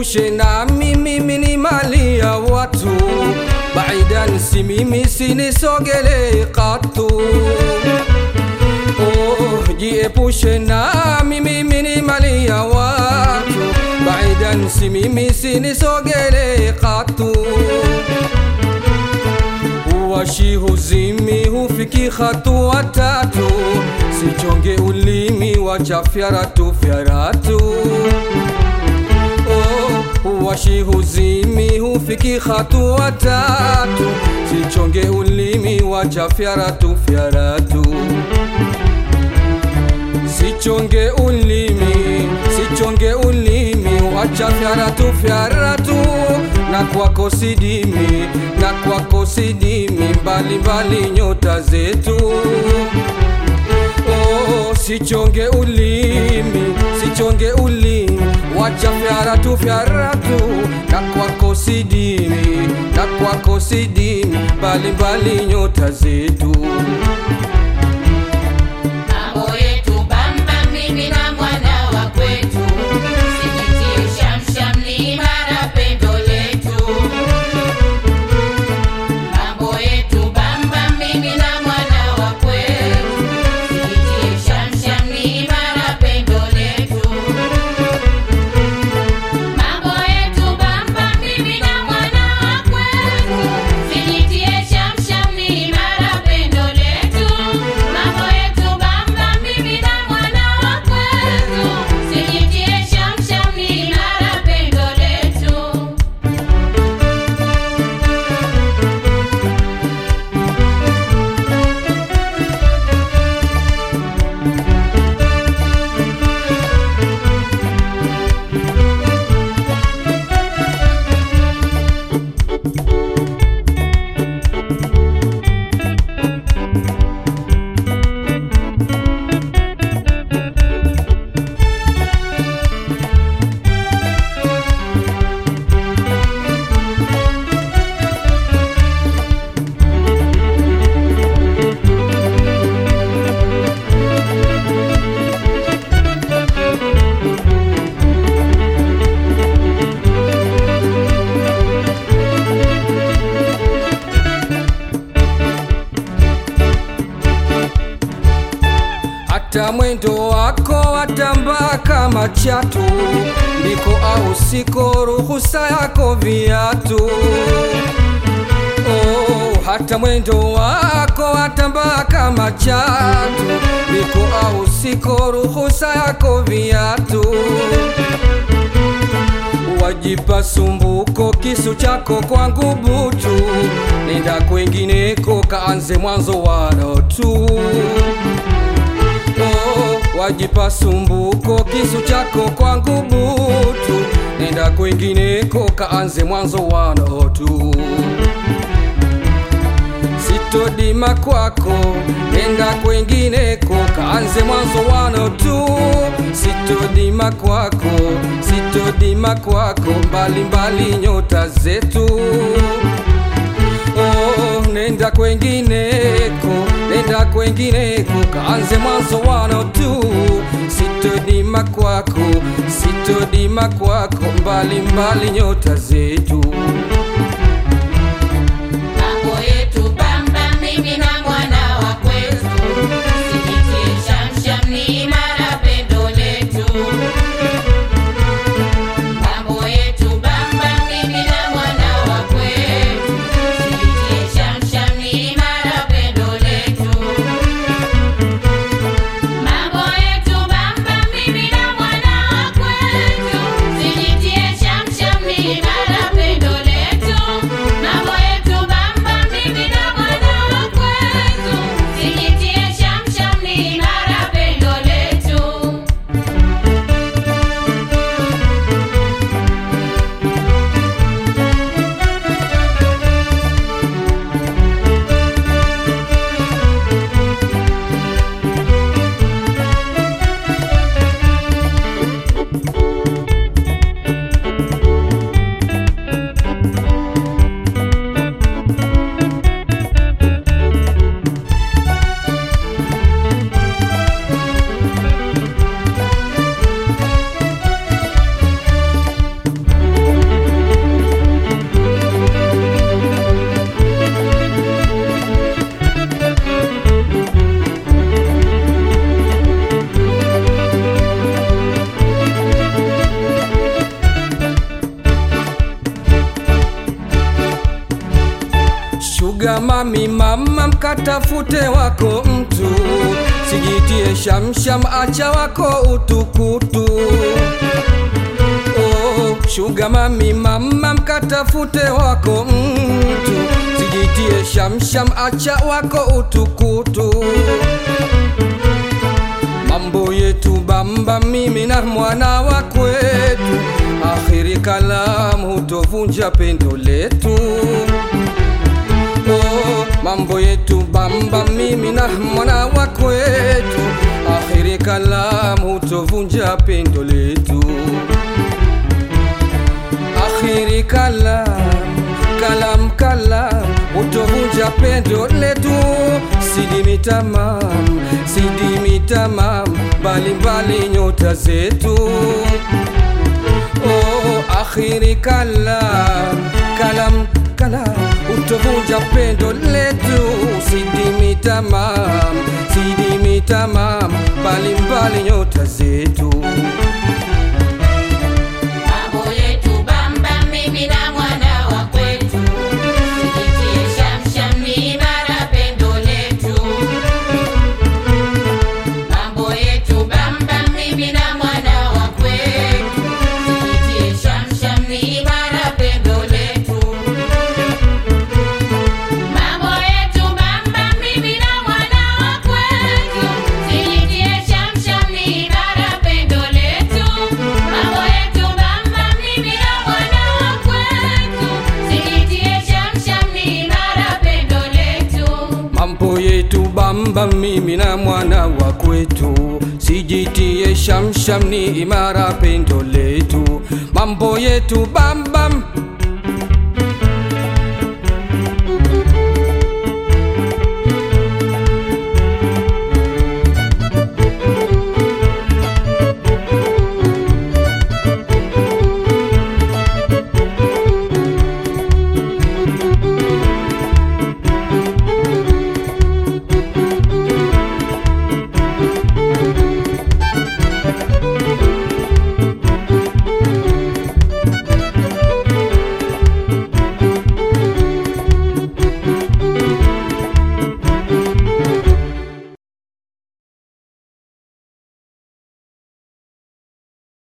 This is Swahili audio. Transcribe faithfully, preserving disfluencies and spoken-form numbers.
Jiepushe na mimi, mimi ni mali ya watu, baidan si mimi, sinisogele katu. Oh, jiepushe na mimi, mimi ni mali ya watu, baidan si mimi, sinisogele katu. Uwashi huzimi hufiki hatua tatu, sichonge ulimi wacha fyaratu fyaratu. Uwashi huzimi hufiki hatua tatu, sichonge ulimi wacha fyaratu fyaratu. Sichonge ulimi, sichonge ulimi wacha fyaratu fyaratu. Na kwako sidimi, na kwako sidimi, mbali mbali nyota zetu. Oh, sichonge ulimi, sichonge ulimi wacha fyaratu fyaratu. Na kwako sidimi, na kwako sidimi, mbali mbali nyota zetu. Mambo yetu bamba mimi na mwana wa kwetu, sijitie shamsham ni mara pendo letu. Mambo yetu bamba mimi na mwana wa kwetu, sijitie shamsham ni mara pendo letu. Mambo yetu bamba mimi na mwana wa kwetu, sijitie shamsham ni mara pendo letu. Mambo yetu bamba mimi na mwana wa kwetu, sijitie shamsham ni mara pendo letu. Hata mwendo wako watamba kama chatu, ndiko au siko ruhusa yako viatu. Oh, hata mwendo wako watamba kama chatu, ndiko au siko ruhusa yako viatu. Wajipa sumbuko kisu chako kwangu butu, nenda kwengineko kaanze mwanzo wano tu. Oh, wajipa sumbuko kisu chako kwangu butu, nenda kwengineko kaanze mwanzo wano tu. Sitodima kwako, nenda kwengineko kaanze mwanzo wano tu. Sitodima kwako, sitodima kwako, mbali mbali nyota zetu. Oh, nenda kwengineko, nenda kwengineko kaanze mwanzo wano tu. Sitodima kwako, sitodima kwako, mbali mbali nyota zetu. Mambo yetu bamba mimi na mwana wa kwetu, sijitie shamsham ni mara pendo letu. Mambo yetu bamba mimi na mwana wa kwetu, sijitie shamsham ni mara pendo letu. Mambo yetu bamba mimi na mwana wa kwetu, sijitie shamsham ni mara pendo Sugar mami mama mkatafute wako mtu, sijitie shamsham acha wako utukutu. Oh, sugar mami mama mkatafute wako mtu, sijitie shamsham acha wako utukutu. Mambo yetu bamba mimi na mwana wa kwetu, akhiri kalamu hutovunja pendo letu. Oh, mambo yetu bamba mimi na mwana wa kwetu, akhiri kalamu hutovunja pendo letu. Akhiri kalam, kalam kalam hutovunja pendo letu. Sidimi tamam, sidimi tamam, bali bali nyota zetu. Oh, akhiri kalam, kalam kalam hutovunja pendo letu. Sidimi tamam, sidimi tamam, bali bali nyota zetu. Mambo yetu bamba mimi na mwana wa kwetu, sijitie shamsham ni imara pendo letu. Mambo yetu bamba mimi na mwana wa kwetu, sijitie shamsham ni imara pendo letu. Mambo yetu bamba mimi na mwana wa kwetu, sijitie shamsham ni imara pendo letu. Mambo yetu bamba mimi na mwana wa kwetu, sijitie shamsham ni imara pendo letu. Mambo yetu bamba mimi na mwana wa kwetu, sijitie shamsham ni imara pendo letu. Mambo yetu bamba